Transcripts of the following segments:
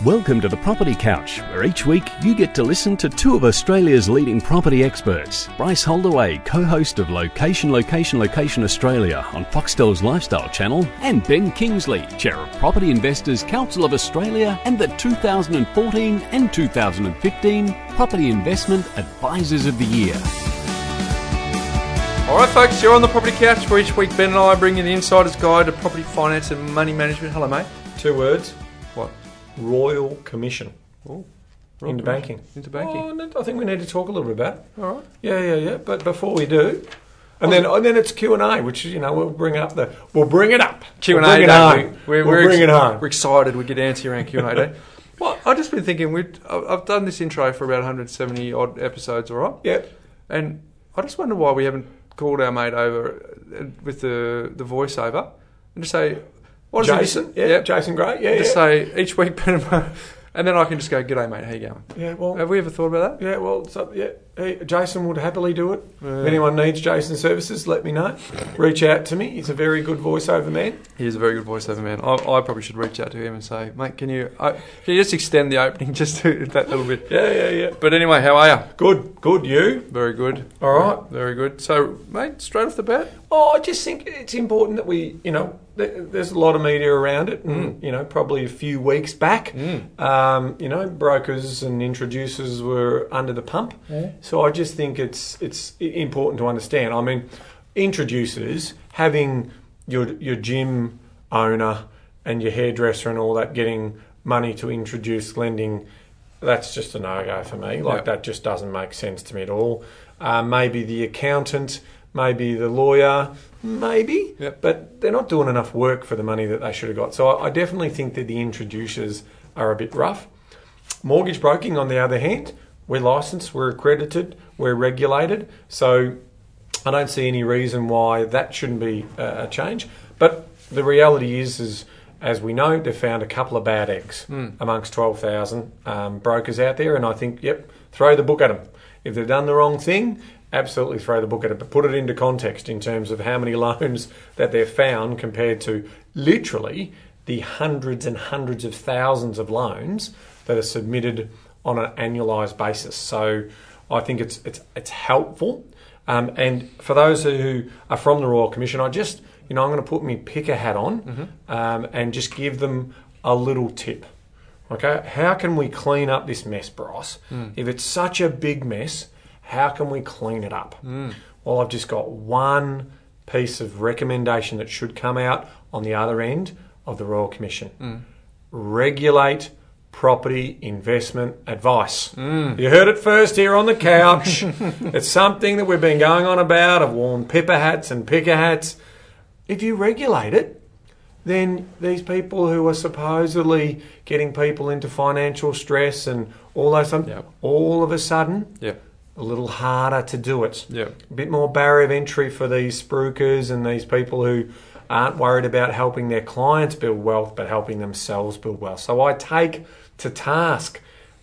Welcome to the Property Couch, where each week you get to listen to two of Australia's leading property experts. Bryce Holdaway, co-host of Location Australia on Foxtel's Lifestyle Channel, and Ben Kingsley, chair of Property Investors Council of Australia and the 2014 and 2015 Property Investment Advisors of the Year. All right, folks, you're on the Property Couch, where each week Ben and I bring you the insider's guide to property finance and money management. Hello, mate. 2 words. What? Royal Commission. Oh, into banking. Into banking. Oh, I think we need to talk a little bit about it. All right. Yeah. But before we do, and then it's Q&A, which we'll bring it up. Q&A. We'll bring it home. We're excited. We get answer around Q&A day. Well, I've just been thinking. I've done this intro for about 170 odd episodes. All right. Yep. And I just wonder why we haven't called our mate over with the voiceover and just say, what is Jason? it? Jason Gray. Yeah. Just say each week, and then I can just go, "G'day, mate. How you going?" Yeah. Well, have we ever thought about that? Yeah. Well, hey, Jason would happily do it. If anyone needs Jason's services, let me know. Reach out to me. He's a very good voiceover man. He is a very good voiceover man. I probably should reach out to him and say, "Mate, can you just extend the opening just to that little bit?" Yeah. But anyway, how are you? Good. You? Very good. All right. Very good. So, mate, straight off the bat. Oh, I just think it's important that we, there's a lot of media around it, and probably a few weeks back, brokers and introducers were under the pump. Yeah. So I just think it's important to understand. I mean, introducers, having your gym owner and your hairdresser and all that getting money to introduce lending, that's just a no-go for me. That just doesn't make sense to me at all. Maybe the accountant, maybe the lawyer, but they're not doing enough work for the money that they should have got. So I definitely think that the introducers are a bit rough. Mortgage broking, on the other hand, we're licensed, we're accredited, we're regulated. So I don't see any reason why that shouldn't be a change. But the reality is as we know, they've found a couple of bad eggs amongst 12,000 brokers out there. And I think, throw the book at them. If they've done the wrong thing, absolutely throw the book at it, but put it into context in terms of how many loans that they've found compared to literally the hundreds and hundreds of thousands of loans that are submitted on an annualised basis. So I think it's helpful. And for those who are from the Royal Commission, I'm going to put my picker hat on and just give them a little tip. Okay, how can we clean up this mess, Bryce? If it's such a big mess, how can we clean it up? Well, I've just got one piece of recommendation that should come out on the other end of the Royal Commission. Regulate property investment advice. You heard it first here on the couch. It's something that we've been going on about. I've worn pipper hats and picker hats. If you regulate it, then these people who are supposedly getting people into financial stress and all those things, all of a sudden, a little harder to do it. A bit more barrier of entry for these spruikers and these people who aren't worried about helping their clients build wealth, but helping themselves build wealth. So I take to task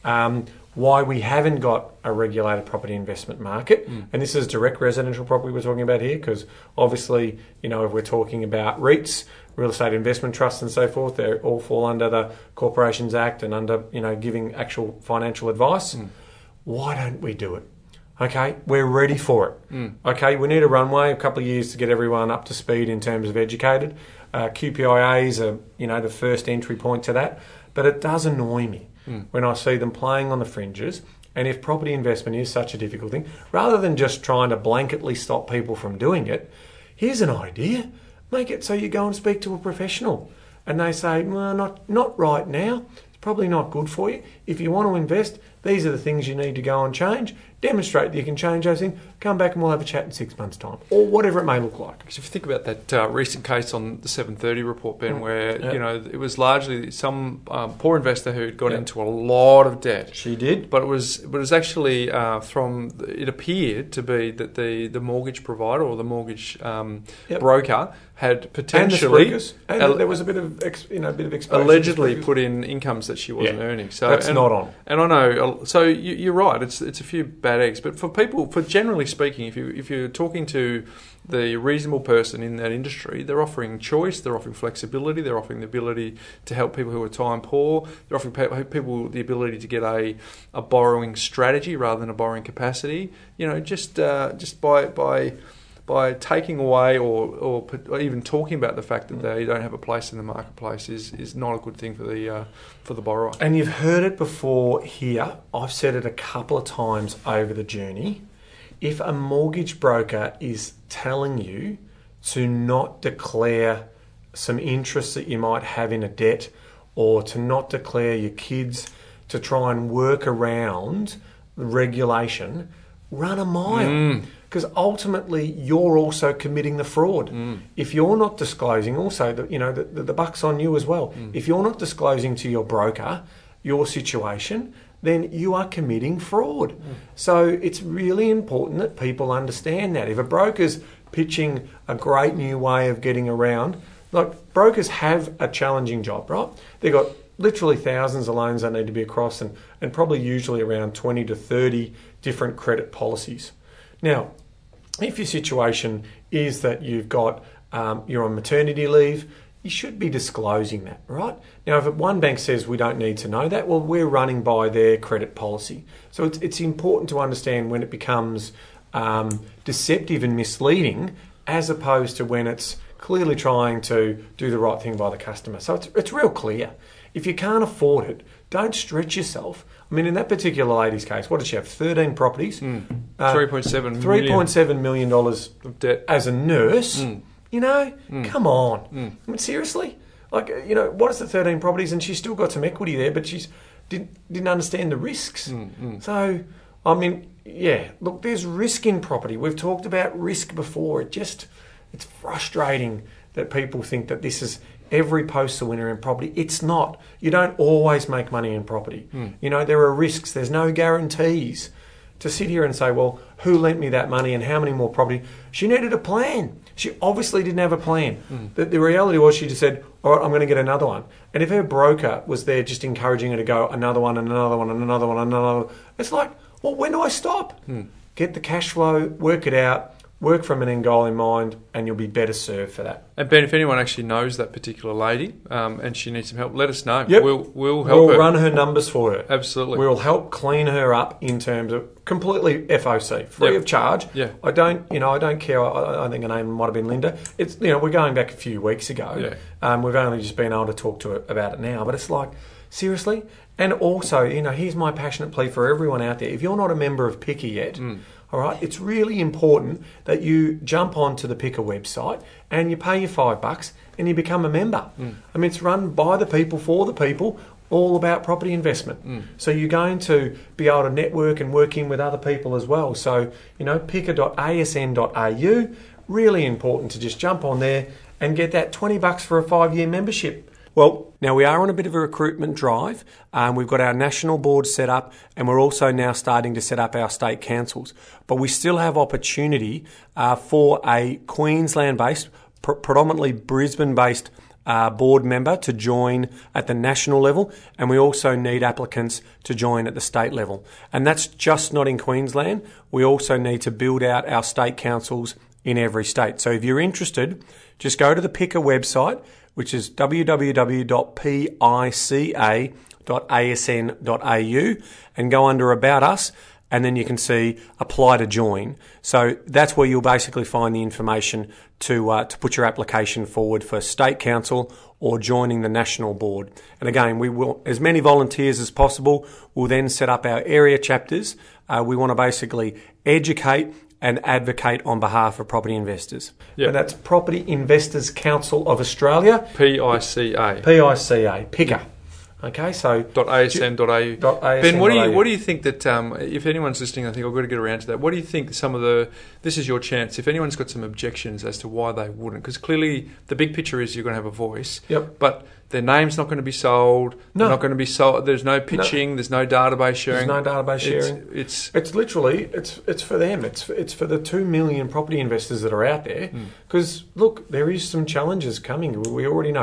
why we haven't got a regulated property investment market. And this is direct residential property we're talking about here, because obviously, if we're talking about REITs, real estate investment trusts and so forth, they all fall under the Corporations Act and under, giving actual financial advice. Why don't we do it? Okay, we're ready for it. Okay, we need a runway, a couple of years to get everyone up to speed in terms of educated. QPIAs are, the first entry point to that. But it does annoy me when I see them playing on the fringes. And if property investment is such a difficult thing, rather than just trying to blanketly stop people from doing it, here's an idea. Make it so you go and speak to a professional. And they say, well, not right now. It's probably not good for you. If you want to invest, these are the things you need to go and change. Demonstrate that you can change those things. Come back and we'll have a chat in 6 months' time, or whatever it may look like. Because if you think about that recent case on the 730 report, Ben, where it was largely some poor investor who got into a lot of debt. She did, but it was actually it appeared to be that the mortgage provider or the mortgage broker had potentially and there was a bit of exposure, allegedly put in incomes that she wasn't earning. So that's not on. And I know So you're right. It's a few bad eggs, but for generally speaking, if you're talking to the reasonable person in that industry, they're offering choice, they're offering flexibility, they're offering the ability to help people who are time poor, they're offering people the ability to get a borrowing strategy rather than a borrowing capacity. Just by taking away or even talking about the fact that they don't have a place in the marketplace is not a good thing for the borrower. And you've heard it before here. I've said it a couple of times over the journey. If a mortgage broker is telling you to not declare some interest that you might have in a debt, or to not declare your kids, to try and work around the regulation, run a mile. Because ultimately, you're also committing the fraud. If you're not disclosing, also, the buck's on you as well. If you're not disclosing to your broker your situation, then you are committing fraud. So it's really important that people understand that. If a broker's pitching a great new way of getting around, like, brokers have a challenging job, right? They've got literally thousands of loans they need to be across, and probably usually around 20 to 30 different credit policies. Now, if your situation is that you've got, you're on maternity leave, you should be disclosing that, right? Now, if one bank says we don't need to know that, well, we're running by their credit policy. So it's important to understand when it becomes deceptive and misleading, as opposed to when it's clearly trying to do the right thing by the customer. So it's real clear. If you can't afford it, don't stretch yourself. I mean, in that particular lady's case, what did she have? 13 properties. $3.7 million of debt as a nurse. Come on. I mean, seriously? Like, what is the 13 properties? And she's still got some equity there, but she's didn't understand the risks. So, I mean, yeah, look, there's risk in property. We've talked about risk before. It's frustrating that people think that this is every post a winner in property. It's not. You don't always make money in property. There are risks. There's no guarantees. To sit here and say, well, who lent me that money and how many more property? She needed a plan. She obviously didn't have a plan. The reality was she just said, all right, I'm going to get another one. And if her broker was there just encouraging her to go another one and another one and another one and another one, it's like, well, when do I stop? Get the cash flow, work it out, work from an end goal in mind, and you'll be better served for that. And Ben, if anyone actually knows that particular lady and she needs some help, let us know. Yep. We'll help her. We'll run her numbers for her. Absolutely. We'll help clean her up in terms of completely FOC, free of charge. Yeah. I don't care. I think her name might have been Linda. It's, we're going back a few weeks ago. Yeah. We've only just been able to talk to her about it now, but it's like, seriously? And also, here's my passionate plea for everyone out there. If you're not a member of Picker yet, all right, it's really important that you jump onto the Picker website and you pay your $5 and you become a member. I mean, it's run by the people, for the people, all about property investment. So you're going to be able to network and work in with other people as well. So, picker.asn.au, really important to just jump on there and get that $20 for a 5-year membership. Well, now we are on a bit of a recruitment drive. We've got our national board set up, and we're also now starting to set up our state councils. But we still have opportunity for a Queensland-based, predominantly Brisbane-based board member to join at the national level, and we also need applicants to join at the state level. And that's just not in Queensland. We also need to build out our state councils in every state. So if you're interested, just go to the Picker website, which is www.pica.asn.au, and go under About Us, and then you can see Apply to Join. So that's where you'll basically find the information to put your application forward for state council or joining the national board. And again, we will, as many volunteers as possible, we'll then set up our area chapters. We want to basically educate and advocate on behalf of property investors. Yep. And that's Property Investors Council of Australia. PICA. PICA. Picker. Okay, so .asn.au. Ben, what do you think that if anyone's listening, I think I've got to get around to that. What do you think this is your chance, if anyone's got some objections as to why they wouldn't? Because clearly the big picture is you're going to have a voice. Yep. But their name's not going to be sold. No. They're not going to be sold. There's no pitching. There's no database sharing. There's no database sharing. It's literally for them. It's for the 2 million property investors that are out there. Because look, there is some challenges coming. We already know.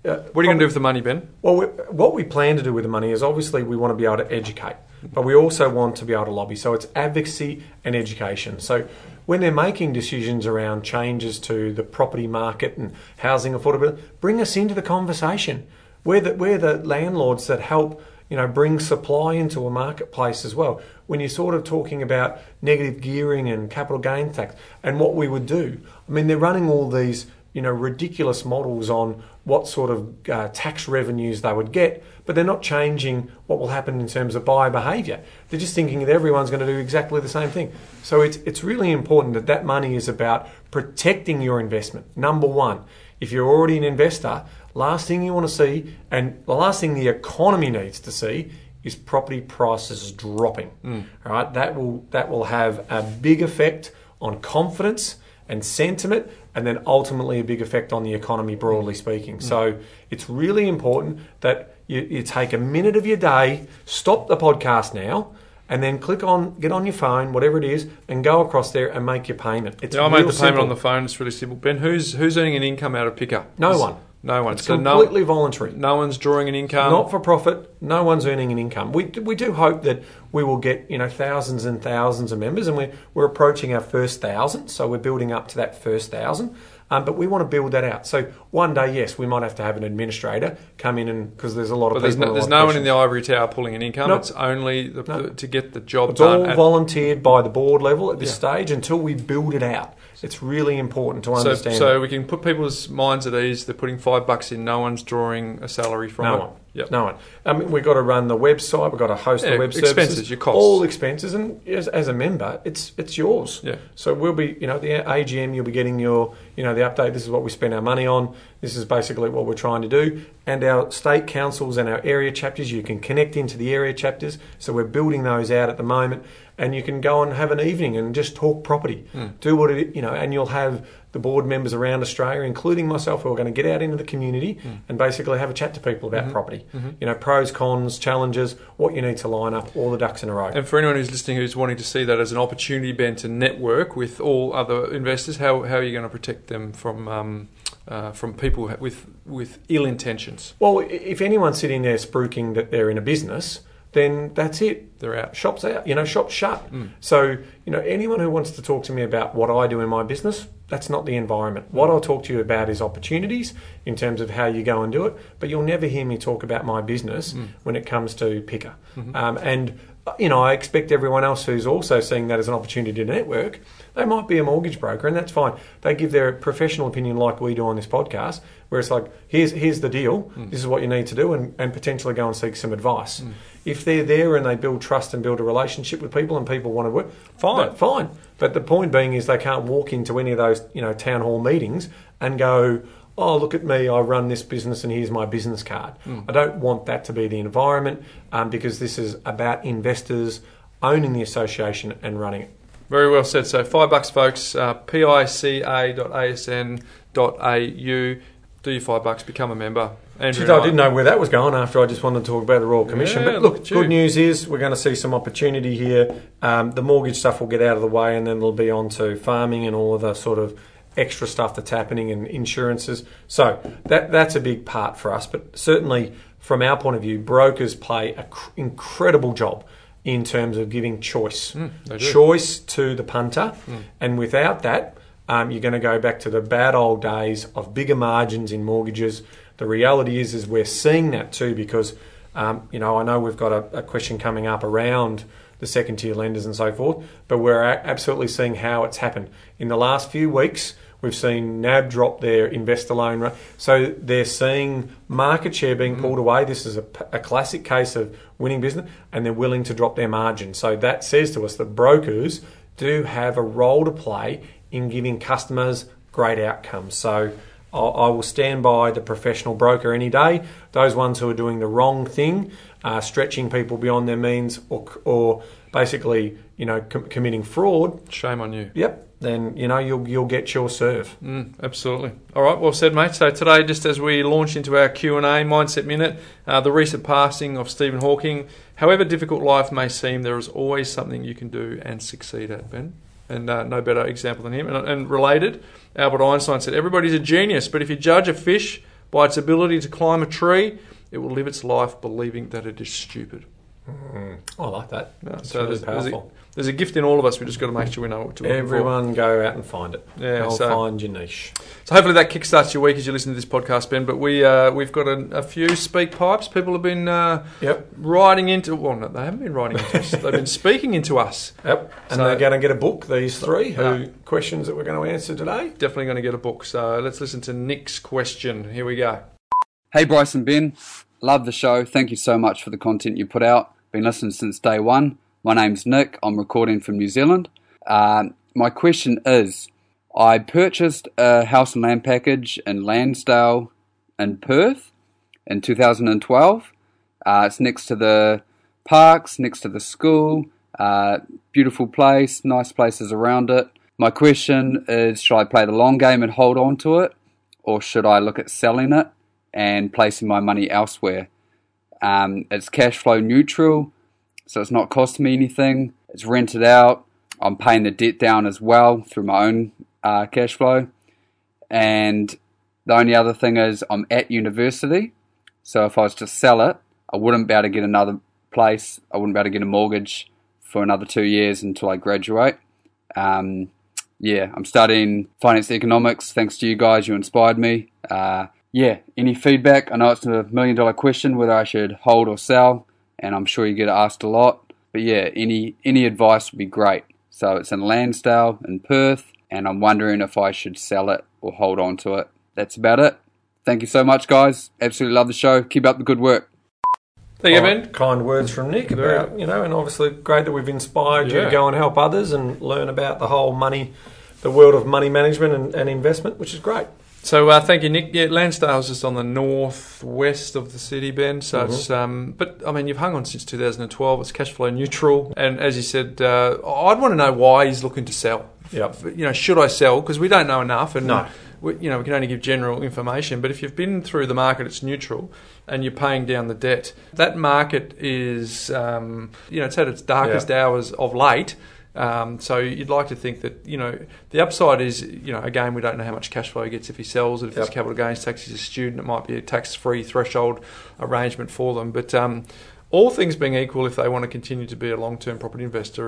What are you going to do with the money, Ben? Well, what we plan to do with the money is obviously we want to be able to educate, but we also want to be able to lobby. So it's advocacy and education. So when they're making decisions around changes to the property market and housing affordability, bring us into the conversation. We're the landlords that help, bring supply into a marketplace as well. When you're sort of talking about negative gearing and capital gain tax and what we would do, I mean, they're running all these, ridiculous models on what sort of tax revenues they would get, but they're not changing what will happen in terms of buyer behaviour. They're just thinking that everyone's going to do exactly the same thing. So it's really important that money is about protecting your investment. Number one, if you're already an investor, last thing you want to see, and the last thing the economy needs to see, is property prices dropping. All right, that will have a big effect on confidence and sentiment, and then ultimately a big effect on the economy, broadly speaking. So it's really important that you take a minute of your day, stop the podcast now, and then get on your phone, whatever it is, and go across there and make your payment. I made the payment on the phone. It's really simple. Ben, who's earning an income out of Picker? No one. No one. It's completely voluntary. No one's drawing an income. Not for profit. No one's earning an income. We do hope that we will get thousands and thousands of members, and we're approaching our first 1,000, so we're building up to that first 1,000. But we want to build that out. So one day, yes, we might have to have an administrator come in, and because there's a lot of people. There's no one in the ivory tower pulling an income. Nope. It's only to get the job it's done. It's all volunteered by the board level at this stage until we build it out. It's really important to understand. So we can put people's minds at ease. They're putting $5 in. No one's drawing a salary from no it. one. Yep. No one. I mean, we've got to run the website. We've got to host the web expenses, services. your costs. All expenses. And as a member, it's yours. Yeah. So we'll be, the AGM, you'll be getting your, the update. This is what we spend our money on. This is basically what we're trying to do. And our state councils and our area chapters, you can connect into the area chapters. So we're building those out at the moment. And you can go and have an evening and just talk property. Do what it, and you'll have the board members around Australia, including myself, who are going to get out into the community and basically have a chat to people about property. Pros, cons, challenges, what you need to line up, all the ducks in a row. And for anyone who's listening who's wanting to see that as an opportunity, Ben, to network with all other investors, how are you going to protect them from people with ill intentions? Well, if anyone's sitting there spruiking that they're in a business, then that's it. They're out. Shop's out. Shop's shut. So, anyone who wants to talk to me about what I do in my business, that's not the environment. What I'll talk to you about is opportunities in terms of how you go and do it. But you'll never hear me talk about my business when it comes to Picker. And I expect everyone else who's also seeing that as an opportunity to network, they might be a mortgage broker, and that's fine. They give their professional opinion like we do on this podcast, where it's like, here's the deal, this is what you need to do, and potentially go and seek some advice. If they're there and they build trust and build a relationship with people and people want to work, fine. But the point being is they can't walk into any of those town hall meetings and go, oh, look at me, I run this business and here's my business card. I don't want that to be the environment because this is about investors owning the association and running it. Very well said. So $5, folks, pica.asn.au. Do your $5, become a member. I didn't know where that was going after I just wanted to talk about the Royal Commission. Yeah, but look, good news is we're going to see some opportunity here. The mortgage stuff will get out of the way, and then it'll be on to farming and all of the sort of extra stuff that's happening and insurances. So that's a big part for us. But certainly from our point of view, brokers play an incredible job in terms of giving choice. Choice to the punter. And without that, you're going to go back to the bad old days of bigger margins in mortgages. The reality is we're seeing that too because, I know we've got a question coming up around the second tier lenders and so forth, but we're absolutely seeing how it's happened. In the last few weeks, we've seen NAB drop their investor loan rate. So they're seeing market share being pulled away. This is a classic case of winning business, and they're willing to drop their margin. So that says to us that brokers do have a role to play in giving customers great outcomes. So I will stand by the professional broker any day. Those ones who are doing the wrong thing, stretching people beyond their means or basically, committing fraud. Shame on you. Yep. Then, you'll get your serve. Absolutely. All right, well said, mate. So today, just as we launch into our Q&A Mindset Minute, the recent passing of Stephen Hawking. However difficult life may seem, there is always something you can do and succeed at, Ben. And no better example than him. And related, Albert Einstein said, everybody's a genius, but if you judge a fish by its ability to climb a tree, it will live its life believing that it is stupid. I like that. Yeah, That's so really powerful. There's a gift in all of us. We just got to make sure we know what to look for. Everyone go out and find it. Yeah, find your niche. So hopefully that kickstarts your week as you listen to this podcast, Ben. But we've got a few speak pipes. People have been writing into. Well, no, they haven't been writing into us. They've been speaking into us. Yep. And they're going to get a book. These three questions that we're going to answer today. Definitely going to get a book. So let's listen to Nick's question. Here we go. Hey Bryce and Ben, love the show. Thank you so much for the content you put out. Been listening since day one. My name's Nick. I'm recording from New Zealand. My question is, I purchased a house and land package in Lansdale in Perth in 2012. It's next to the parks, next to the school. Beautiful place, nice places around it. My question is, should I play the long game and hold on to it, or should I look at selling it and placing my money elsewhere? It's cash flow neutral, so it's not costing me anything. It's rented out. I'm paying the debt down as well through my own cash flow. And the only other thing is I'm at university, so if I was to sell it, I wouldn't be able to get another place. I wouldn't be able to get a mortgage for another 2 years until I graduate. I'm studying finance economics. Thanks to you guys, you inspired me. Any feedback? I know it's a $1 million question whether I should hold or sell, and I'm sure you get asked a lot. But yeah, any advice would be great. So it's in Lansdale in Perth, and I'm wondering if I should sell it or hold on to it. That's about it. Thank you so much, guys. Absolutely love the show. Keep up the good work. Thank you, Ben. Kind words from Nick about, and obviously great that we've inspired you to go and help others and learn about the whole the world of money management and investment, which is great. So thank you, Nick. Yeah, Lansdale's just on the northwest of the city, Ben. So it's, but I mean, you've hung on since 2012. It's cash flow neutral, and as you said, I'd want to know why he's looking to sell. Yep. Should I sell? Because we don't know enough, and no. We can only give general information. But if you've been through the market, it's neutral, and you're paying down the debt. That market is, it's at its darkest hours of late. So you'd like to think that, the upside is, again, we don't know how much cash flow he gets if he sells it. If there's capital gains tax, he's a student, it might be a tax-free threshold arrangement for them. But all things being equal, if they want to continue to be a long-term property investor,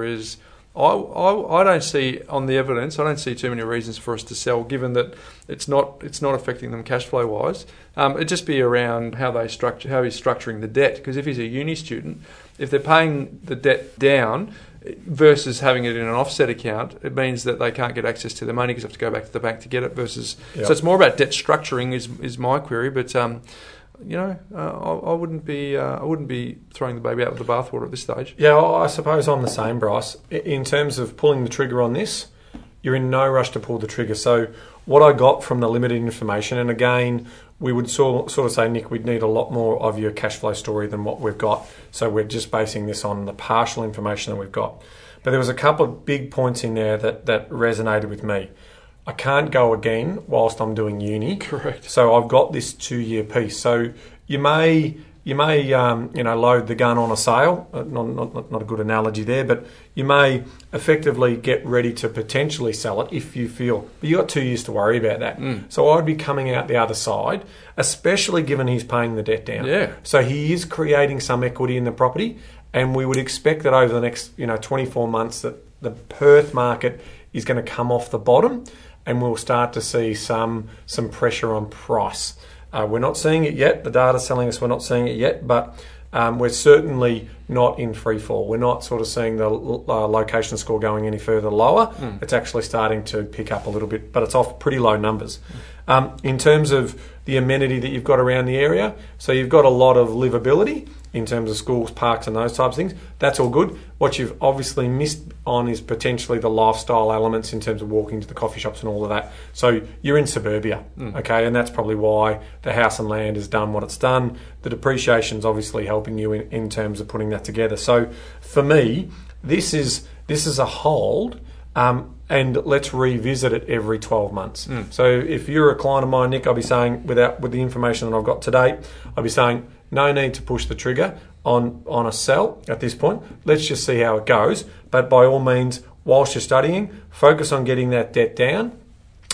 I don't see, on the evidence, I don't see too many reasons for us to sell, given that it's not affecting them cash flow wise. It'd just be around how he's structuring the debt. Because if he's a uni student, if they're paying the debt down versus having it in an offset account, it means that they can't get access to their money because they have to go back to the bank to get it. So it's more about debt structuring is my query. But I wouldn't be throwing the baby out with the bathwater at this stage. Yeah, I suppose I'm the same, Bryce. In terms of pulling the trigger on this, you're in no rush to pull the trigger. So what I got from the limited information, and again, we would sort of say, Nick, we'd need a lot more of your cash flow story than what we've got. So we're just basing this on the partial information that we've got. But there was a couple of big points in there that resonated with me. I can't go again whilst I'm doing uni. Correct. So I've got this 2-year piece. So you may load the gun on a sale. Not a good analogy there, but you may effectively get ready to potentially sell it if you feel. But you've got 2 years to worry about that. So I'd be coming out the other side, especially given he's paying the debt down. Yeah. So he is creating some equity in the property, and we would expect that over the next 24 months that the Perth market is going to come off the bottom, and we'll start to see some pressure on price. We're not seeing it yet. The data's telling us we're not seeing it yet, but we're certainly not in free fall. We're not sort of seeing the location score going any further lower. It's actually starting to pick up a little bit, but it's off pretty low numbers. In terms of the amenity that you've got around the area, so you've got a lot of livability in terms of schools, parks and those types of things. That's all good. What you've obviously missed on is potentially the lifestyle elements in terms of walking to the coffee shops and all of that. So you're in suburbia, okay, and that's probably why the house and land has done what it's done. The depreciation's obviously helping you in terms of putting that together. So for me, this is a hold, and let's revisit it every 12 months. So if you're a client of mine, Nick, I'll be saying, with the information that I've got today, I'll be saying, no need to push the trigger on a sell at this point. Let's just see how it goes. But by all means, whilst you're studying, focus on getting that debt down.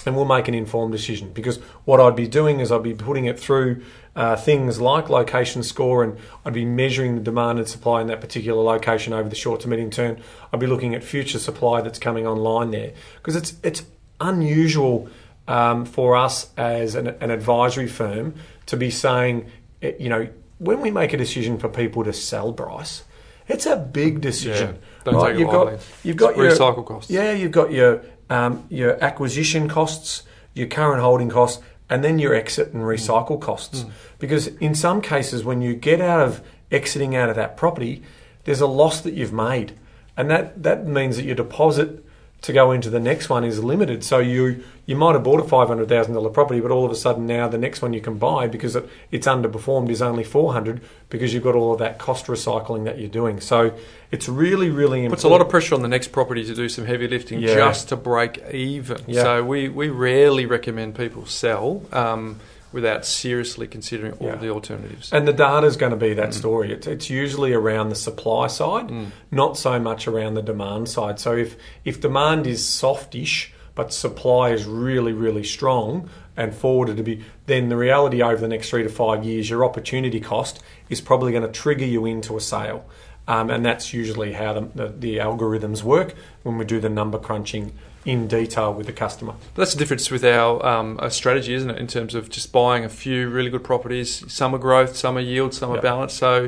and we'll make an informed decision. Because what I'd be doing is I'd be putting it through things like location score, and I'd be measuring the demand and supply in that particular location over the short to medium term. I'd be looking at future supply that's coming online there, because it's unusual for us as an advisory firm to be saying, when we make a decision for people to sell, Bryce, it's a big decision. Yeah, don't take it lightly. You've got your recycle costs. Yeah, you've got your acquisition costs, your current holding costs, and then your exit and recycle costs. Because in some cases, when you get exiting out of that property, there's a loss that you've made, and that means that your deposit to go into the next one is limited. So you might have bought a $500,000 property, but all of a sudden now the next one you can buy, because it's underperformed, is only $400,000, because you've got all of that cost recycling that you're doing. So it's really, really important. Puts a lot of pressure on the next property to do some heavy lifting just to break even. Yeah. So we rarely recommend people sell without seriously considering all the alternatives. And the data is going to be that story. It's usually around the supply side, not so much around the demand side. So if demand is softish, but supply is really, really strong and forwarded to be, then the reality over the next 3 to 5 years, your opportunity cost is probably going to trigger you into a sale. And that's usually how the algorithms work when we do the number crunching in detail with the customer. But that's the difference with our strategy, isn't it, in terms of just buying a few really good properties. Some are growth, some are yield, some are balance. So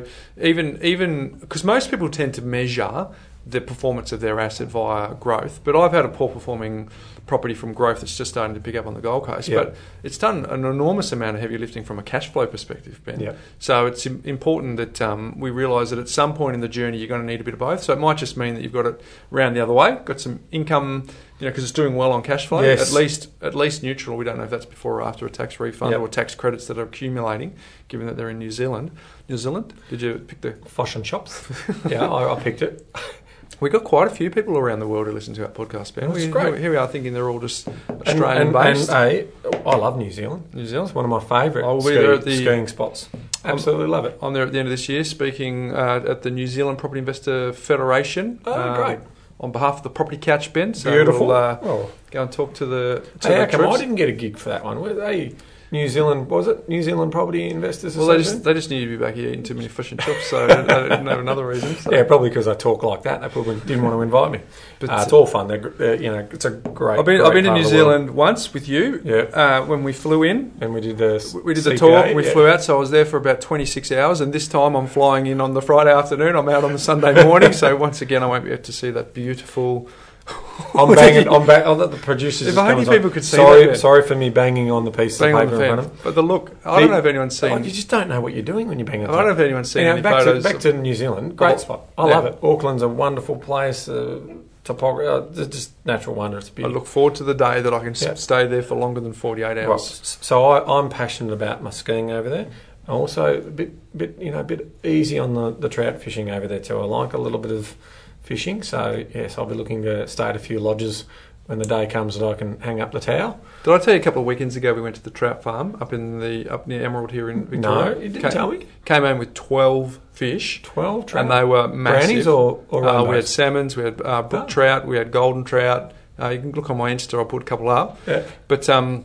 even because most people tend to measure the performance of their asset via growth, but I've had a poor performing property from growth that's just starting to pick up on the Gold Coast. But it's done an enormous amount of heavy lifting from a cash flow perspective, Ben. So it's important that we realise that at some point in the journey you're going to need a bit of both. So it might just mean that you've got it round the other way, got some income, because it's doing well on cash flow, at least neutral. We don't know if that's before or after a tax refund or tax credits that are accumulating, given that they're in New Zealand. New Zealand? Did you pick the... Fosh and Chops? I picked it. We got quite a few people around the world who listen to our podcast, Ben. That's great. Here we are thinking they're all just Australian-based. I love New Zealand. New Zealand? It's one of my favourite skiing spots. Absolutely love it. I'm there at the end of this year speaking at the New Zealand Property Investor Federation. Great. On behalf of the Property Couch, Ben. So beautiful. We'll go and talk to the how come I didn't get a gig for that one? Were they... New Zealand, was it? New Zealand Property Investors Association? Well, they just knew you'd be back here eating too many fish and chips, so I didn't have another reason. So. Yeah, probably because I talk like that. They probably didn't want to invite me. But it's all fun. It's a great. I've been to New Zealand once with you. When we flew in and we did the the tour. We flew out, so I was there for about 26 hours. And this time I'm flying in on the Friday afternoon. I'm out on the Sunday morning. So once again, I won't be able to see that beautiful. I'm banging. I'll let the producers. If only people could see that. Sorry for me banging on the piece of paper in front of them. But the look, I don't know if anyone's seen. You just don't know what you're doing when you bang on. I don't know if anyone's seen any photos. Back to New Zealand, great spot. I love it. Auckland's a wonderful place. Topography, just natural wonder. It's beautiful. I look forward to the day that I can stay there for longer than 48 hours. Right. So I'm passionate about my skiing over there. Also a bit easy on the trout fishing over there too. I like a little bit of fishing, so yes, I'll be looking to stay at a few lodges when the day comes that I can hang up the towel. Did I tell you a couple of weekends ago we went to the trout farm up near Emerald here in Victoria? No, you didn't tell me. Came home with 12 fish. 12 trout? And they were massive. Brownies or rainbows? We had salmons, we had brook trout, we had golden trout. You can look on my Insta, I'll put a couple up. Yeah. But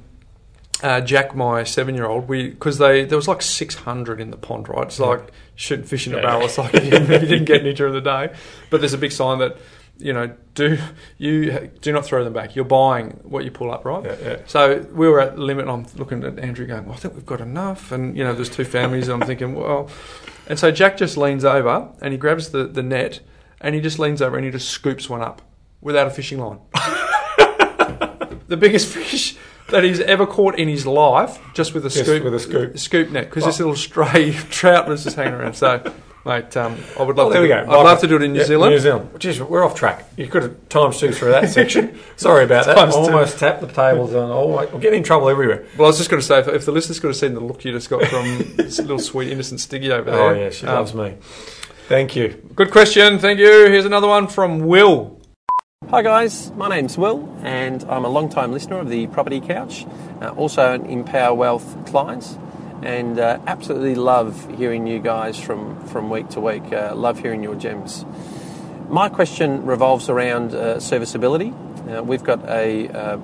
Jack, my 7-year-old, because there was like 600 in the pond, right? It's like shooting fish in a barrel. It's like if you didn't get any during the day. But there's a big sign that, do not throw them back. You're buying what you pull up, right? Yeah. So we were at the limit, and I'm looking at Andrew going, well, I think we've got enough. And, there's 2 families, and I'm thinking, well... And so Jack just leans over, and he grabs the net, and he just leans over, and he just scoops one up without a fishing line. The biggest fish that he's ever caught in his life, just with a scoop net, because this little stray trout was just hanging around. So, mate, I would love to. I'd love to do it in New Zealand. New Zealand. Jeez, we're off track. You could have times 2 through that section. Sorry about that. I almost tapped the tables. I'm getting in trouble everywhere. Well, I was just going to say, if the listeners could have seen the look you just got from this little sweet innocent Stiggy over there. Oh yeah, she loves me. Thank you. Good question. Thank you. Here's another one from Will. Hi guys, my name's Will and I'm a long-time listener of the Property Couch, also an Empower Wealth client, and absolutely love hearing you guys from week to week, love hearing your gems. My question revolves around serviceability. We've got a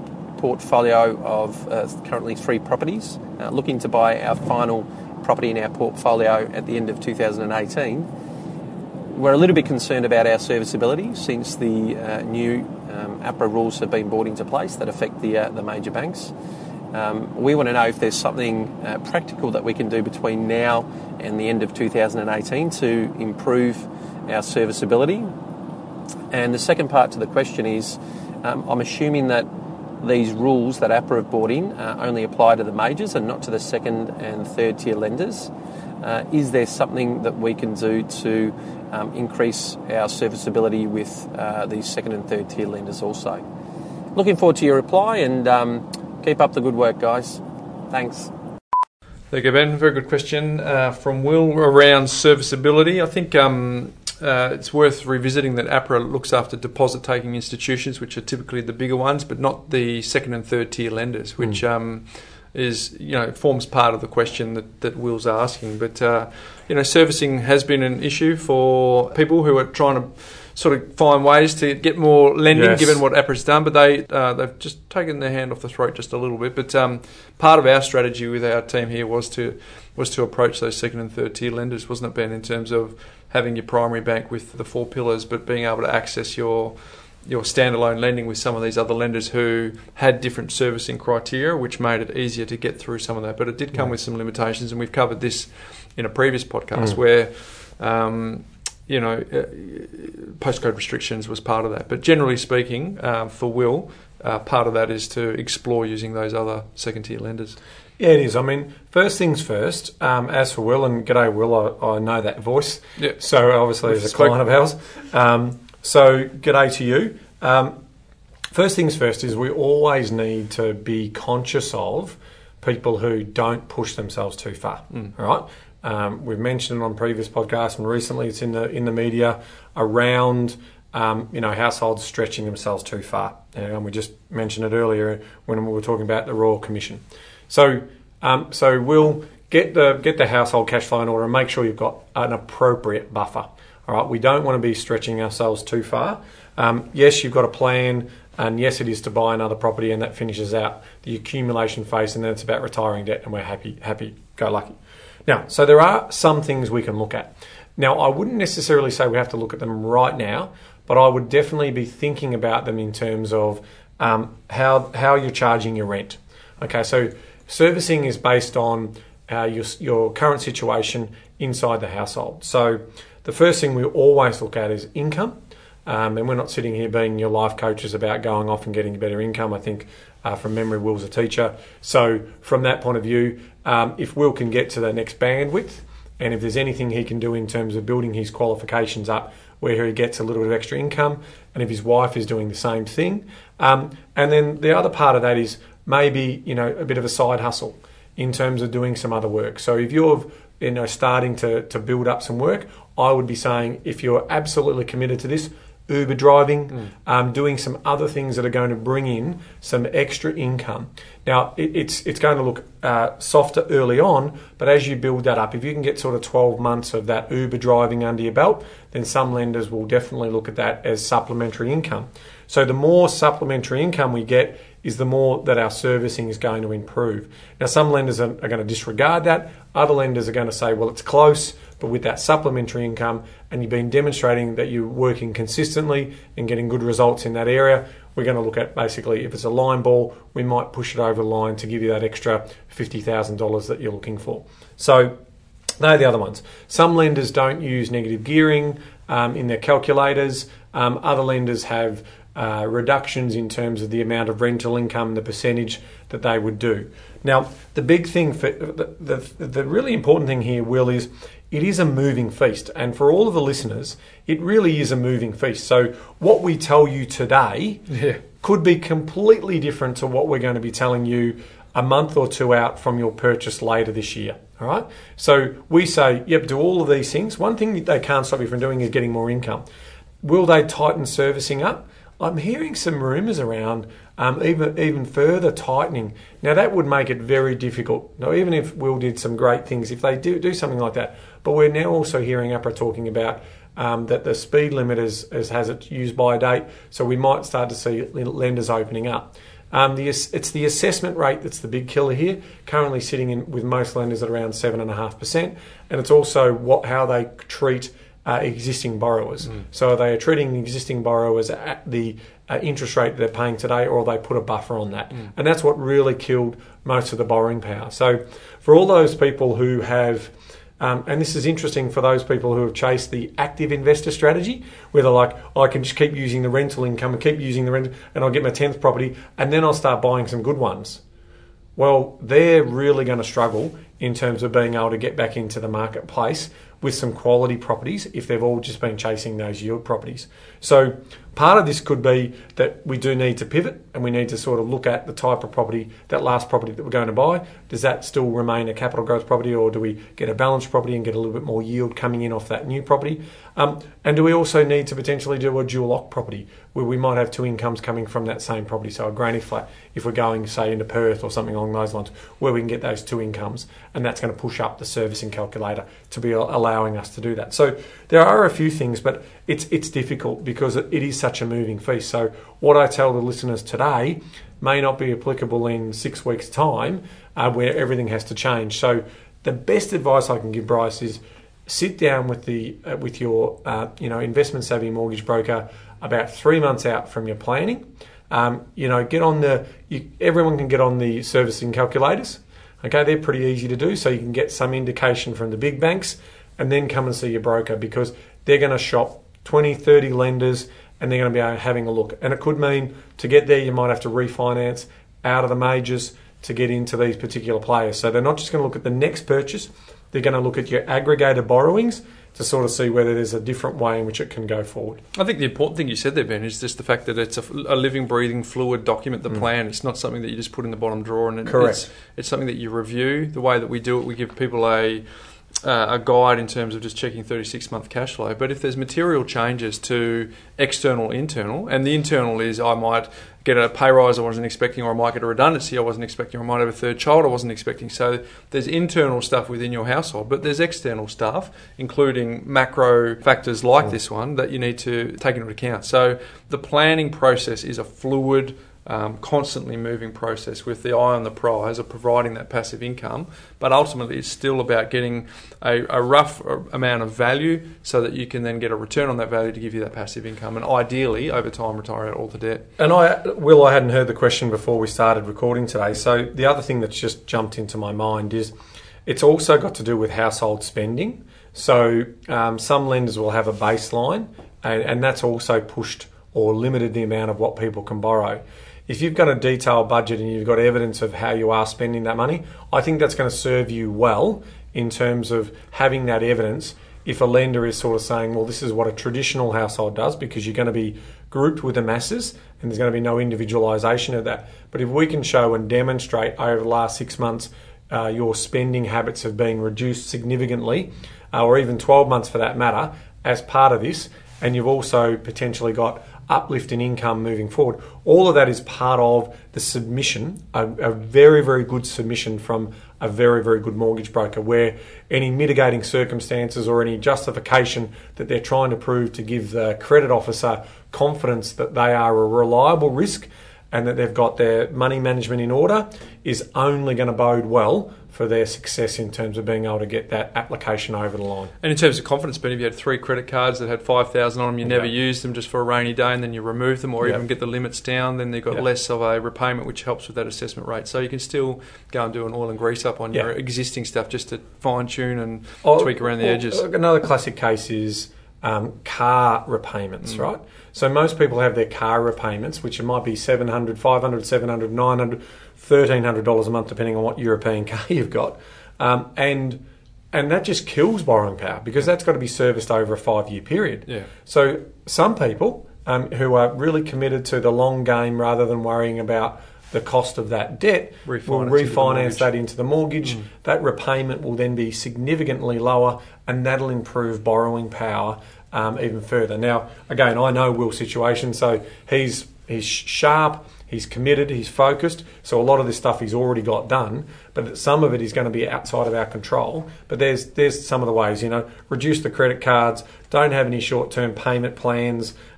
portfolio of currently 3 properties, looking to buy our final property in our portfolio at the end of 2018. We're a little bit concerned about our serviceability since the new APRA rules have been brought into place that affect the major banks. We want to know if there's something practical that we can do between now and the end of 2018 to improve our serviceability. And the second part to the question is, I'm assuming that these rules that APRA have brought in only apply to the majors and not to the second and third tier lenders. Is there something that we can do to increase our serviceability with these second and third tier lenders also? Looking forward to your reply, and keep up the good work, guys. Thanks. There you go, Ben. Very good question from Will around serviceability. I think it's worth revisiting that APRA looks after deposit-taking institutions, which are typically the bigger ones, but not the second and third tier lenders, which is, forms part of the question that Will's asking. But servicing has been an issue for people who are trying to sort of find ways to get more lending, given what APRA's done, but they've just taken their hand off the throat just a little bit. But part of our strategy with our team here was to approach those second and third tier lenders, wasn't it, Ben, in terms of having your primary bank with the 4 pillars, but being able to access your standalone lending with some of these other lenders who had different servicing criteria, which made it easier to get through some of that. But it did come with some limitations, and we've covered this in a previous podcast where postcode restrictions was part of that. But generally speaking, for Will, part of that is to explore using those other second-tier lenders. Yeah, it is. I mean, first things first, as for Will, and g'day Will, I know that voice. Yep. So obviously he's a client of ours. So g'day to you. First things first is we always need to be conscious of people who don't push themselves too far, all right? We've mentioned it on previous podcasts, and recently it's in the media around households stretching themselves too far. And we just mentioned it earlier when we were talking about the Royal Commission. So we'll get the household cash flow in order and make sure you've got an appropriate buffer. All right, we don't want to be stretching ourselves too far. Yes, you've got a plan, and yes, it is to buy another property, and that finishes out the accumulation phase, and then it's about retiring debt, and we're happy, go lucky. Now, so there are some things we can look at. Now, I wouldn't necessarily say we have to look at them right now, but I would definitely be thinking about them in terms of how you're charging your rent. Okay, so servicing is based on your current situation inside the household. So the first thing we always look at is income. And we're not sitting here being your life coaches about going off and getting better income. I think from memory, Will's a teacher. So from that point of view, if Will can get to the next bandwidth, and if there's anything he can do in terms of building his qualifications up where he gets a little bit of extra income, and if his wife is doing the same thing. And then the other part of that is maybe, a bit of a side hustle in terms of doing some other work. So if you're starting to build up some work, I would be saying, if you're absolutely committed to this, Uber driving, doing some other things that are going to bring in some extra income. Now, it's going to look softer early on, but as you build that up, if you can get sort of 12 months of that Uber driving under your belt, then some lenders will definitely look at that as supplementary income. So the more supplementary income we get is the more that our servicing is going to improve. Now, some lenders are going to disregard that. Other lenders are going to say, well, it's close, but with that supplementary income, and you've been demonstrating that you're working consistently and getting good results in that area, we're going to look at basically, if it's a line ball, we might push it over the line to give you that extra $50,000 that you're looking for. So they're the other ones. Some lenders don't use negative gearing in their calculators. Other lenders have reductions in terms of the amount of rental income, the percentage that they would do. Now, the big thing, the really important thing here, Will, is it is a moving feast. And for all of the listeners, it really is a moving feast. So what we tell you today could be completely different to what we're going to be telling you a month or two out from your purchase later this year. All right. So we say, yep, do all of these things. One thing that they can't stop you from doing is getting more income. Will they tighten servicing up? I'm hearing some rumours around even further tightening. Now, that would make it very difficult. Now, even if Will did some great things, if they do something like that. But we're now also hearing APRA talking about that the speed limit has its use by date. So we might start to see lenders opening up. It's the assessment rate that's the big killer here. Currently sitting in with most lenders at around 7.5%, and it's also how they treat existing borrowers. So are they treating the existing borrowers at the interest rate they're paying today, or they put a buffer on that? And that's what really killed most of the borrowing power. So for all those people who have, and this is interesting for those people who have chased the active investor strategy, where they're like, I can just keep using the rental income and keep using the rent, and I'll get my 10th property, and then I'll start buying some good ones. Well, they're really going to struggle in terms of being able to get back into the marketplace with some quality properties if they've all just been chasing those yield properties. So part of this could be that we do need to pivot, and we need to sort of look at the type of property, that last property that we're going to buy. Does that still remain a capital growth property, or do we get a balanced property and get a little bit more yield coming in off that new property? And do we also need to potentially do a dual lock property where we might have two incomes coming from that same property? So a granny flat, if we're going, say, into Perth or something along those lines, where we can get those two incomes, and that's going to push up the servicing calculator to be allowing us to do that. So there are a few things, but it's difficult because it is such a moving feast. So what I tell the listeners today may not be applicable in 6 weeks' time, where everything has to change. So the best advice I can give, Bryce, is sit down with your investment savvy mortgage broker about 3 months out from your planning. Get on everyone can get on the servicing calculators. Okay, they're pretty easy to do, so you can get some indication from the big banks, and then come and see your broker, because they're going to shop 20, 30 lenders, and they're going to be having a look. And it could mean to get there, you might have to refinance out of the majors to get into these particular players. So they're not just going to look at the next purchase, they're going to look at your aggregated borrowings to sort of see whether there's a different way in which it can go forward. I think the important thing you said there, Ben, is just the fact that it's a living, breathing, fluid document, the plan. It's not something that you just put in the bottom drawer. And Correct. It's something that you review. The way that we do it, we give people a guide in terms of just checking 36-month cash flow. But if there's material changes to external, internal, and the internal is I might get a pay rise I wasn't expecting, or I might get a redundancy I wasn't expecting, or I might have a third child I wasn't expecting. So there's internal stuff within your household, but there's external stuff, including macro factors like this one, that you need to take into account. So the planning process is a fluid, constantly moving process with the eye on the prize of providing that passive income, but ultimately it's still about getting a rough amount of value so that you can then get a return on that value to give you that passive income, and ideally over time retire out all the debt. And I hadn't heard the question before we started recording today, so the other thing that's just jumped into my mind is it's also got to do with household spending. So some lenders will have a baseline, and that's also pushed or limited the amount of what people can borrow. If you've got a detailed budget and you've got evidence of how you are spending that money, I think that's going to serve you well in terms of having that evidence. If a lender is sort of saying, well, this is what a traditional household does, because you're going to be grouped with the masses and there's going to be no individualisation of that. But if we can show and demonstrate over the last 6 months your spending habits have been reduced significantly, or even 12 months for that matter, as part of this, and you've also potentially got uplift in income moving forward. All of that is part of the submission, a very, very good submission from a very, very good mortgage broker, where any mitigating circumstances or any justification that they're trying to prove to give the credit officer confidence that they are a reliable risk and that they've got their money management in order is only going to bode well for their success in terms of being able to get that application over the line. And in terms of confidence, Ben, if you had 3 credit cards that had $5,000 on them, you never used them just for a rainy day, and then you remove them or even get the limits down, then they've got less of a repayment, which helps with that assessment rate. So you can still go and do an oil and grease up on your existing stuff just to fine-tune and tweak around the edges. Another classic case is car repayments, right? So most people have their car repayments, which it might be $700, $500, $700, $900, $1,300 a month, depending on what European car you've got. And that just kills borrowing power, because that's got to be serviced over a 5-year period. Yeah. So some people who are really committed to the long game rather than worrying about the cost of that debt will refinance that into the mortgage. That repayment will then be significantly lower, and that'll improve borrowing power even further. Now, again, I know Will's situation, so he's sharp, he's committed, he's focused, so a lot of this stuff he's already got done, but some of it is going to be outside of our control. But there's some of the ways, reduce the credit cards, don't have any short-term payment plans,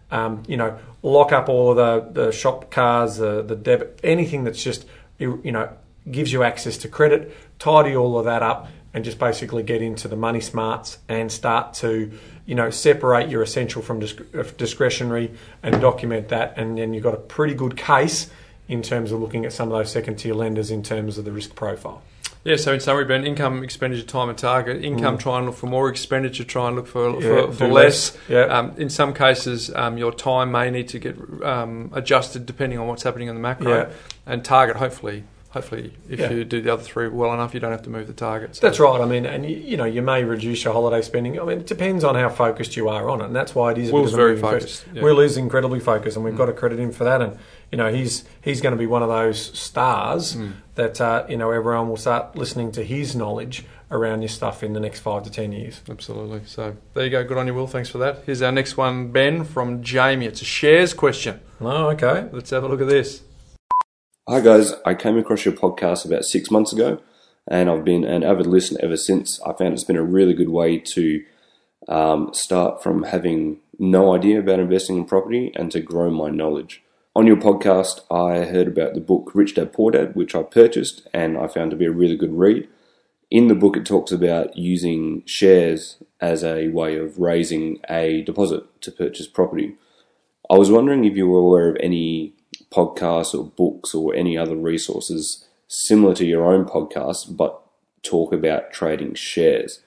Lock up all of the shop cards, the debit, anything that's just, gives you access to credit. Tidy all of that up and just basically get into the money smarts and start to, separate your essential from discretionary and document that. And then you've got a pretty good case in terms of looking at some of those second-tier lenders in terms of the risk profile. Yeah, so in summary, Ben, income, expenditure, time and target. Income, try and look for more. Expenditure, try and look for less. Yeah. In some cases, your time may need to get adjusted depending on what's happening in the macro. Yeah. And target, hopefully, if you do the other three well enough, you don't have to move the target. So. That's right. I mean, and you may reduce your holiday spending. I mean, it depends on how focused you are on it, and that's why it is. Will's very focused. Yeah. Will is incredibly focused, and we've got to credit him for that. And he's going to be one of those stars that everyone will start listening to his knowledge around this stuff in the next 5 to 10 years. Absolutely. So there you go. Good on you, Will. Thanks for that. Here's our next one, Ben, from Jamie. It's a shares question. Oh, okay. Let's have a look at this. Hi guys, I came across your podcast about 6 months ago and I've been an avid listener ever since. I found it's been a really good way to start from having no idea about investing in property and to grow my knowledge. On your podcast, I heard about the book Rich Dad Poor Dad, which I purchased and I found to be a really good read. In the book, it talks about using shares as a way of raising a deposit to purchase property. I was wondering if you were aware of any podcasts or books or any other resources similar to your own podcast but talk about trading shares.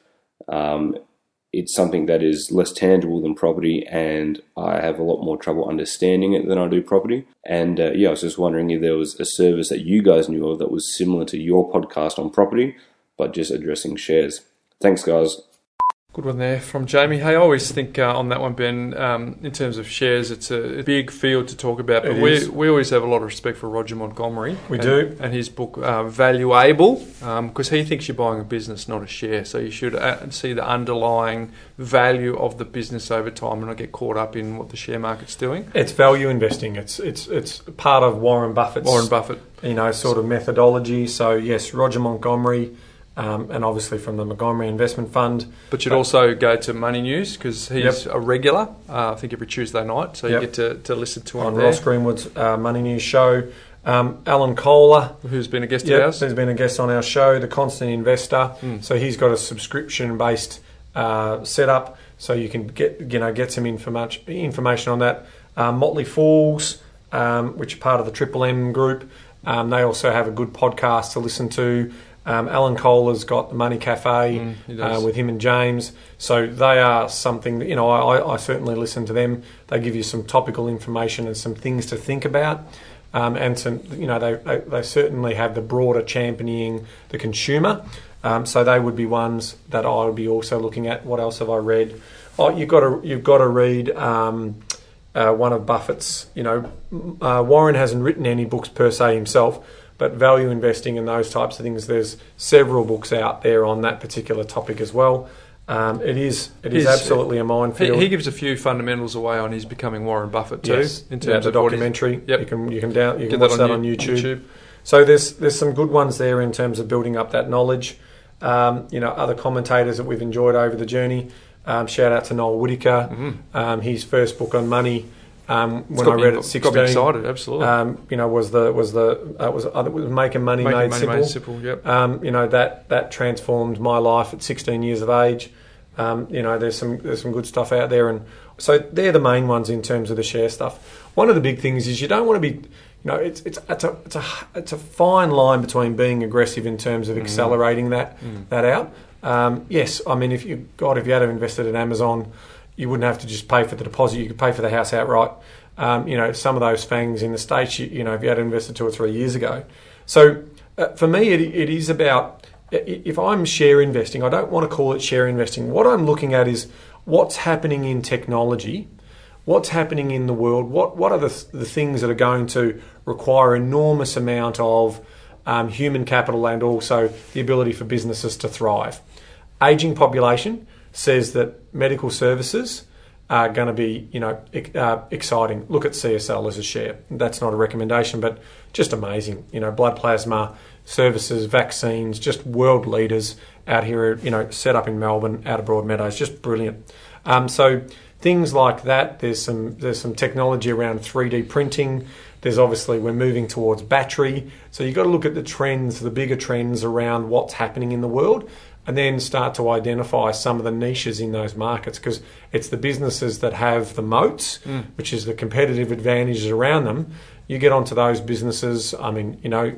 It's something that is less tangible than property and I have a lot more trouble understanding it than I do property. And I was just wondering if there was a service that you guys knew of that was similar to your podcast on property but just addressing shares. Thanks guys. Good one there from Jamie. Hey, I always think on that one, Ben, in terms of shares, it's a big field to talk about. But we always have a lot of respect for Roger Montgomery. We do. And his book, Valuable, because he thinks you're buying a business, not a share. So you should see the underlying value of the business over time and not get caught up in what the share market's doing. It's value investing. It's part of Warren Buffett's sort of methodology. So yes, Roger Montgomery. And obviously from the Montgomery Investment Fund. But you'd also go to Money News because he's a regular, I think every Tuesday night, so you get to listen to him on there. Ross Greenwood's Money News show. Alan Kohler. Who's been a guest of ours. Who's been a guest on our show, The Constant Investor. So he's got a subscription-based setup, so you can get some information on that. Motley Fools, which are part of the Triple M group. They also have a good podcast to listen to. Alan Kohler's got the Money Cafe with him and James, so they are something that I certainly listen to them. They give you some topical information and some things to think about, and some they certainly have the broader championing the consumer. So they would be ones that I would be also looking at. What else have I read? You've got to read one of Buffett's. Warren hasn't written any books per se himself. But value investing and those types of things, there's several books out there on that particular topic as well. It is absolutely a minefield. He gives a few fundamentals away on his becoming Warren Buffett too. Yes, in terms of documentary. Yep. You can watch that on YouTube. So there's some good ones there in terms of building up that knowledge. Other commentators that we've enjoyed over the journey. Shout out to Noel Whittaker. His first book on money. When I read it at 16, got me excited. Absolutely. was Making Money Made Simple. Yep. That transformed my life at 16 years of age. There's some good stuff out there, and so they're the main ones in terms of the share stuff. One of the big things is you don't want to be. It's a fine line between being aggressive in terms of accelerating that out. Yes, I mean if you had invested in Amazon, you wouldn't have to just pay for the deposit. You could pay for the house outright. Some of those fangs in the States, if you had invested 2 or 3 years ago. So for me, it is about, if I'm share investing, I don't want to call it share investing. What I'm looking at is what's happening in technology, what's happening in the world, what are the things that are going to require enormous amount of human capital and also the ability for businesses to thrive. Aging population says that medical services are going to be, exciting. Look at CSL as a share. That's not a recommendation, but just amazing. Blood plasma services, vaccines, just world leaders out here, set up in Melbourne, out of Broadmeadows, just brilliant. So things like that. There's some technology around 3D printing. There's obviously, we're moving towards battery. So you've got to look at the trends, the bigger trends around what's happening in the world, and then start to identify some of the niches in those markets, because it's the businesses that have the moats, which is the competitive advantages around them. You get onto those businesses. I mean,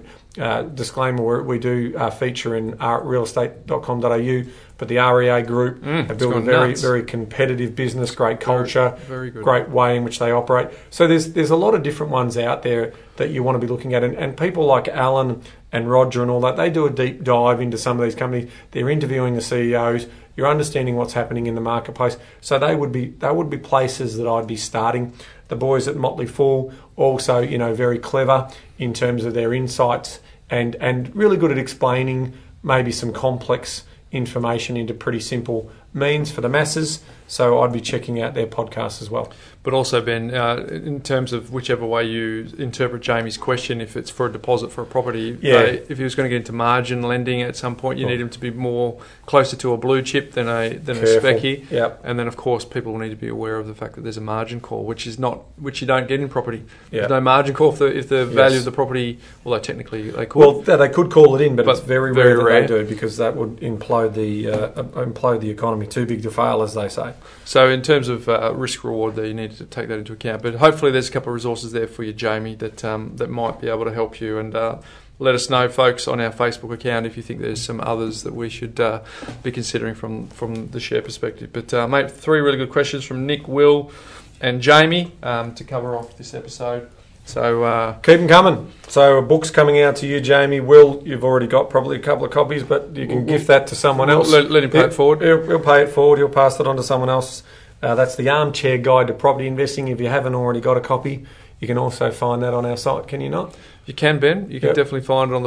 disclaimer, we do feature in realestate.com.au, but the REA Group have built a very competitive business, great culture, very good, great way in which they operate. So there's a lot of different ones out there that you want to be looking at, and people like Alan and Roger and all that, they do a deep dive into some of these companies. They're interviewing the CEOs. You're understanding what's happening in the marketplace. So they would be places that I'd be starting. The boys at Motley Fool also, very clever in terms of their insights and really good at explaining maybe some complex information into pretty simple means for the masses. So I'd be checking out their podcast as well. But also, Ben, in terms of whichever way you interpret Jamie's question, if it's for a deposit for a property, if he was going to get into margin lending at some point, you need him to be more closer to a blue chip than a specky. Yep. And then, of course, people will need to be aware of the fact that there's a margin call, which you don't get in property. There's no margin call if the value of the property, although technically they could. Well, they could call it in, but it's very rare that they do, because that would implode the economy. Too big to fail, as they say. So in terms of risk reward, there you need to take that into account. But hopefully there's a couple of resources there for you, Jamie, that might be able to help you. And let us know, folks, on our Facebook account if you think there's some others that we should be considering from the share perspective. But mate, 3 really good questions from Nick, Will, and Jamie to cover off this episode. So keep them coming. So a book's coming out to you, Jamie. Will, you've already got probably a couple of copies, but you can gift that to someone else. Let him pay it forward. He'll pay it forward. He'll pass it on to someone else. That's the Armchair Guide to Property Investing. If you haven't already got a copy, you can also find that on our site, can you not? You can, Ben. You can definitely find it on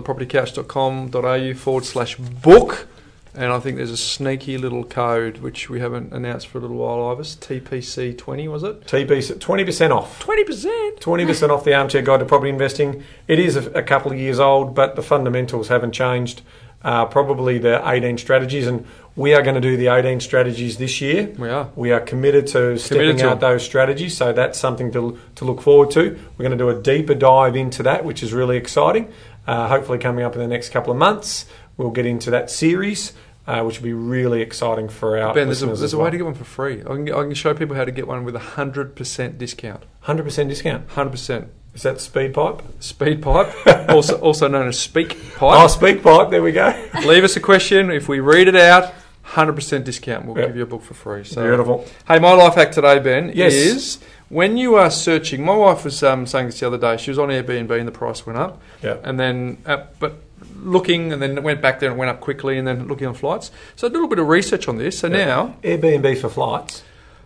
thepropertycouch.com.au/book. And I think there's a sneaky little code, which we haven't announced for a little while, Ivis. TPC20, was it? TPC, 20% off. 20%? 20% off the Armchair Guide to Property Investing. It is a couple of years old, but the fundamentals haven't changed. Probably the 18 strategies, and we are going to do the 18 strategies this year. We are committed to stepping out those strategies, so that's something to look forward to. We're going to do a deeper dive into that, which is really exciting. Hopefully coming up in the next couple of months, we'll get into that series, which will be really exciting for our listeners. There's a way to get one for free. I can show people how to get one with 100% discount. 100% discount? 100%. Is that Speed Pipe? Speed Pipe, also known as Speak Pipe. Oh, Speak Pipe, there we go. Leave us a question. If we read it out, 100% discount. We'll give you a book for free. So, beautiful. Hey, my life hack today, Ben, is when you are searching. My wife was saying this the other day. She was on Airbnb and the price went up. Yeah. And then, but looking, and then it went back there and it went up quickly, and then looking on flights. So I did a little bit of research on this. So now, Airbnb for flights.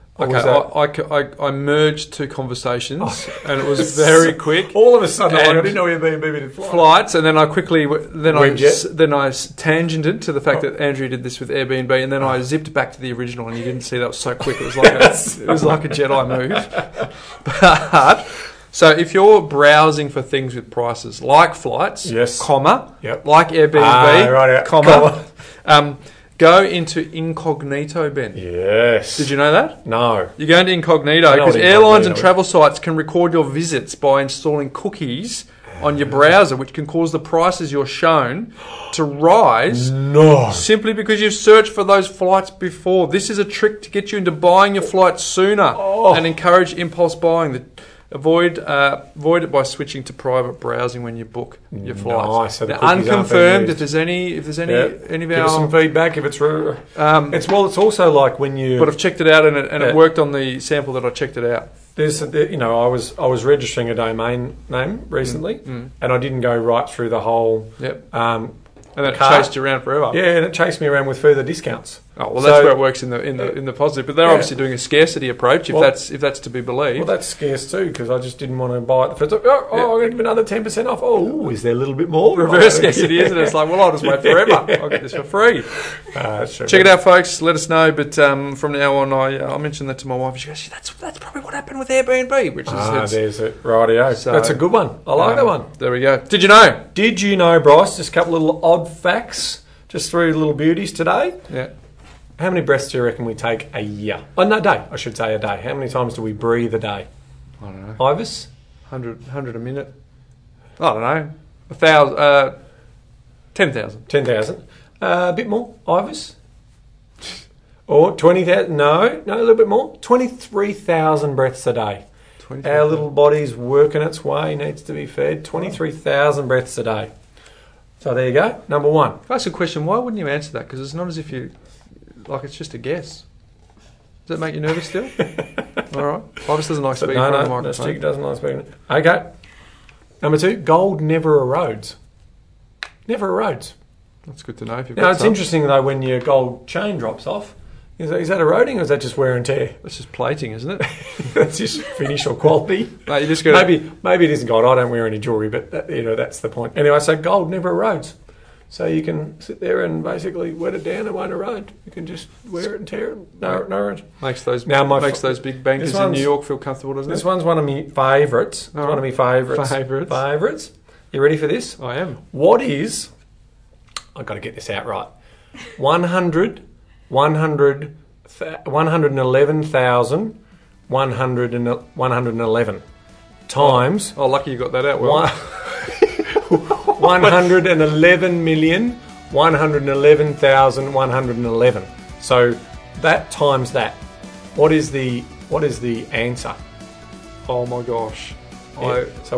Okay, I merged 2 conversations, and it was very quick. All of a sudden, I didn't know Airbnb did flights, and then I quickly I tangented to the fact that Andrew did this with Airbnb, and then I zipped back to the original, and you didn't see that was so quick. It was like a Jedi move. But so if you're browsing for things with prices like flights, like Airbnb, go into incognito, Ben. Yes. Did you know that? No. You go into incognito because airlines and travel sites can record your visits by installing cookies on your browser, which can cause the prices you're shown to rise simply because you've searched for those flights before. This is a trick to get you into buying your flights sooner and encourage impulse buying. Avoid it by switching to private browsing when you book your flights. Nice. So now, unconfirmed. If there's any of our, give us some feedback if it's true. It's also like when you. But I've checked it out and it worked on the sample that I checked it out. There's, I was registering a domain name recently, and I didn't go right through the whole. And then it chased you around forever. Yeah, and it chased me around with further discounts. Oh well, that's where it works in the positive. But they're obviously doing a scarcity approach, if that's to be believed. Well, that's scarce too, because I just didn't want to buy it the first time. I'm going to give another 10% off. Oh, is there a little bit more? Reverse scarcity, isn't it? It's like, well, I'll just wait forever. I'll get this for free. Check it out, folks. Let us know. But from now on, I mentioned that to my wife. She goes, that's probably what happened with Airbnb. Which is there's it. Rightio. So, that's a good one. I like that one. There we go. Did you know? Bryce? Just a couple of little odd facts. Just 3 little beauties today. Yeah. How many breaths do you reckon we take a year? Oh, no, a day. I should say a day. How many times do we breathe a day? I don't know. Ivers? 100 a minute. I don't know. 1,000. 10,000. 10,000. A bit more. Ivers? Or 20,000? No, a little bit more. 23,000 breaths a day. Our little body's working its way, needs to be fed. 23,000 breaths a day. So there you go. Number one. If I ask a question, why wouldn't you answer that? Because it's not as if you... Like, it's just a guess. Does that make you nervous still? All right. Ivis doesn't like speaking from the microphone. Stick doesn't like speaking. Okay. Number two, gold never erodes. Never erodes. That's good to know. If you've Now, got it's some. interesting, though, when your gold chain drops off. Is that eroding or is that just wear and tear? That's just plating, isn't it? That's just finish or quality. Mate, you just got maybe it isn't gold. I don't wear any jewellery, but that's the point. Anyway, so gold never erodes. So you can sit there and basically wet it down. It won't erode. You can just wear it and tear it. No erosion. Makes those big bankers in New York feel comfortable, doesn't it? This one's one of my favourites. Right. One of my favourites. You ready for this? I am. What is... I've got to get this out right. 111,111 times... Oh, lucky you got that out well. 111,111,111. So that times that. What is the answer? Oh my gosh. Yeah. So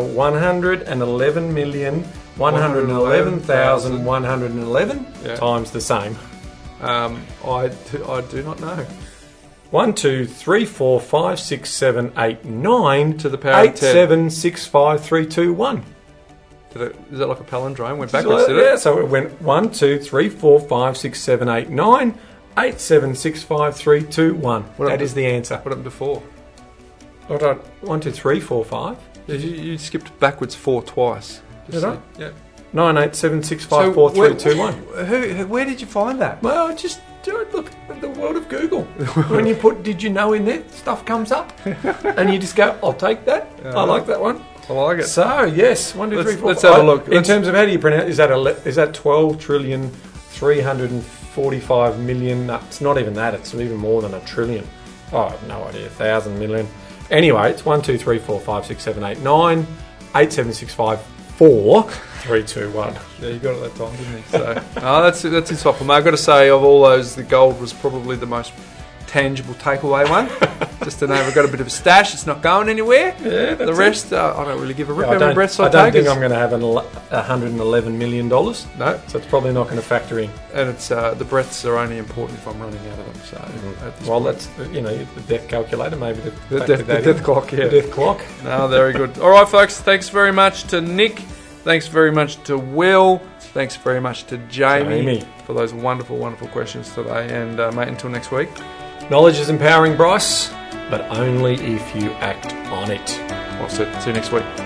111,111,111 times the same. I do not know. 1, 2, 3, 4, 5, 6, 7, 8, 9 to the power 8, of 10. 7, 6, 5, 3, 2, 1. Is that like a palindrome? Went backwards, did it? Yeah, so it went 1, 2, 3, 4, 5, 6, 7, 8, 9, 8, 7, 6, 5, 3, 2, 1. That is the answer. What happened to 4? 1, 2, 3, 4, 5. Yeah, you skipped backwards 4 twice. Did I? Yeah. 9, 8, 7, 6, 5, 4, 3, 2, 1. Where did you find that? Well, just look at the world of Google. When you put "did you know" in there, stuff comes up, and you just go, "I'll take that. I like that one." I like it. So yes, 1, 2, 3, 4. Let's have a look. In terms of how do you pronounce? Is that 12,345,000,000? No, it's not even that. It's even more than a trillion. Oh, I have no idea. 1,000 million. Anyway, it's 1, 2, 3, 4, 5, 6, 7, 8, 9, 8, 7, 6, 5, 4, 3, 2, 1. Yeah, you got it that time, didn't you? So, that's insightful. Mate, I've got to say, of all those, the gold was probably the most tangible takeaway one. Just to know we've got a bit of a stash. It's not going anywhere. Yeah, the rest, I don't really give a rip. Yeah, How many breaths I don't take? think I'm going to have $111 million. No. So it's probably not going to factor in. And it's the breaths are only important if I'm running out of them. So well, that's the death calculator, maybe the death clock. Yeah, the death clock. No, very good. All right, folks. Thanks very much to Nick. Thanks very much to Will. Thanks very much to Jamie for those wonderful, wonderful questions today. And mate, until next week. Knowledge is empowering, Bryce, but only if you act on it. Well said. See you next week.